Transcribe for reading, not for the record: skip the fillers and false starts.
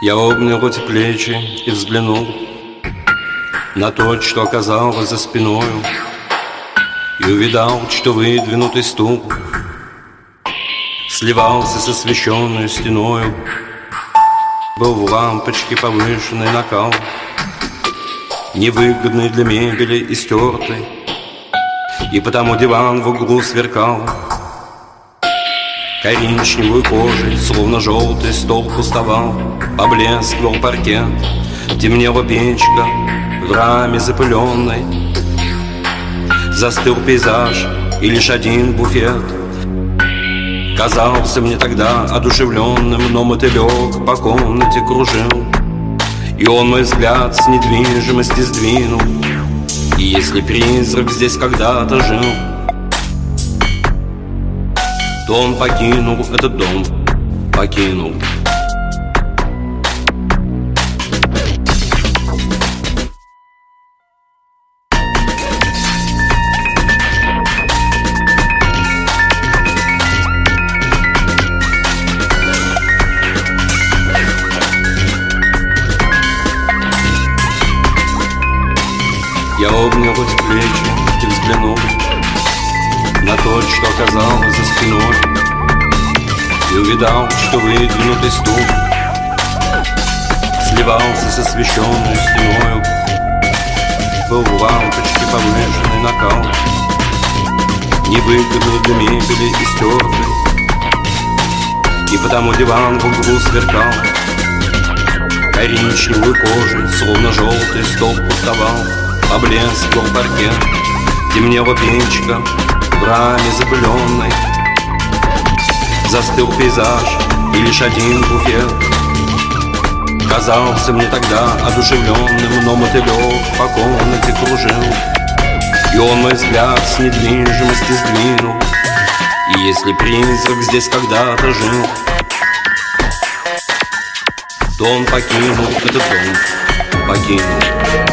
Я обнял эти плечи и взглянул на то, что оказалось за спиною, и увидал, что выдвинутый стул сливался с освещенной стеною. Был в лампочке повышенный накал, невыгодный для мебели и стертый, и потому диван в углу сверкал коричневой кожей, словно желтый стол пустовал. Поблескивал паркет, темнела печка в раме запыленной. Застыл пейзаж, и лишь один буфет казался мне тогда одушевленным, но мотылек по комнате кружил, и он мой взгляд с недвижимости сдвинул. И если призрак здесь когда-то жил, то он покинул этот дом, покинул. Я обнял эти плечи и взглянул на то, что оказалось за спиной, и увидал, что выдвинутый стул сливался с освещенной стеною. Был в лампочке повышенный накал, невыгодный для мебели и стертый, и потому диван в углу сверкал коричневой кожей, словно желтый стол пустовал. Поблескивал паркет, темнела печка в раме запыленной. Застыл пейзаж, и лишь один буфет казался мне тогда одушевленным, но мотылек по комнате кружил, и он мой взгляд с недвижимости сдвинул. И если призрак здесь когда-то жил, то он покинул этот дом, покинул.